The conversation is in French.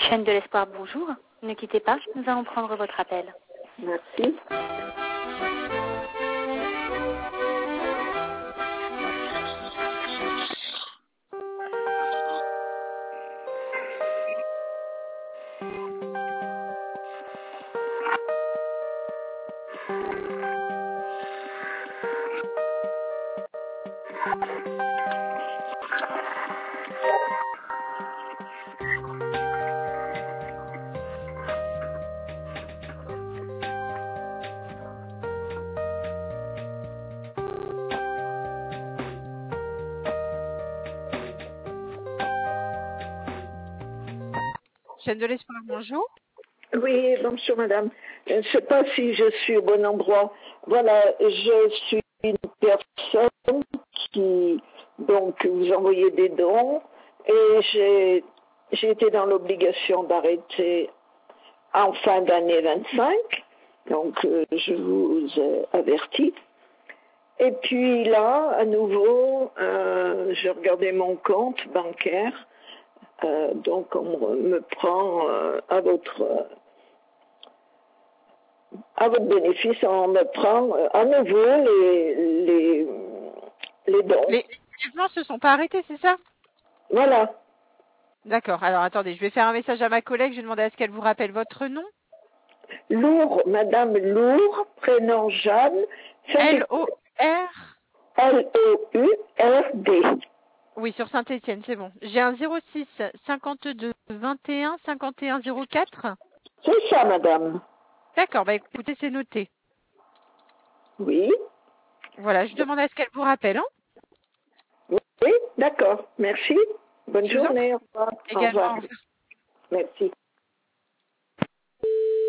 Chaîne de l'espoir, bonjour. Ne quittez pas, nous allons prendre votre appel. Merci. Chaîne de l'espoir, bonjour. Oui, bonjour madame. Je ne sais pas si je suis au bon endroit. Voilà, je suis une personne qui, donc, vous envoyez des dons et j'ai été dans l'obligation d'arrêter en fin d'année 25. Donc, je vous ai averti. Et puis là, à nouveau, j'ai regardé mon compte bancaire. Donc on me prend à votre bénéfice, on me prend à nouveau les dons. Les paiements se sont pas arrêtés, c'est ça? Voilà. D'accord. Alors attendez, je vais faire un message à ma collègue. Je vais demander à ce qu'elle vous rappelle votre nom. Lourd, Madame Lourd, prénom Jeanne. L-O-R. L-O-U-R-D. Oui, sur Saint-Étienne, c'est bon. J'ai un 06 52 21 51 04. C'est ça, madame. D'accord, bah écoutez, c'est noté. Oui. Voilà, je demande à ce qu'elle vous rappelle. Hein, Oui, d'accord. Merci. Bonne journée. Au revoir. également. Au revoir. Merci.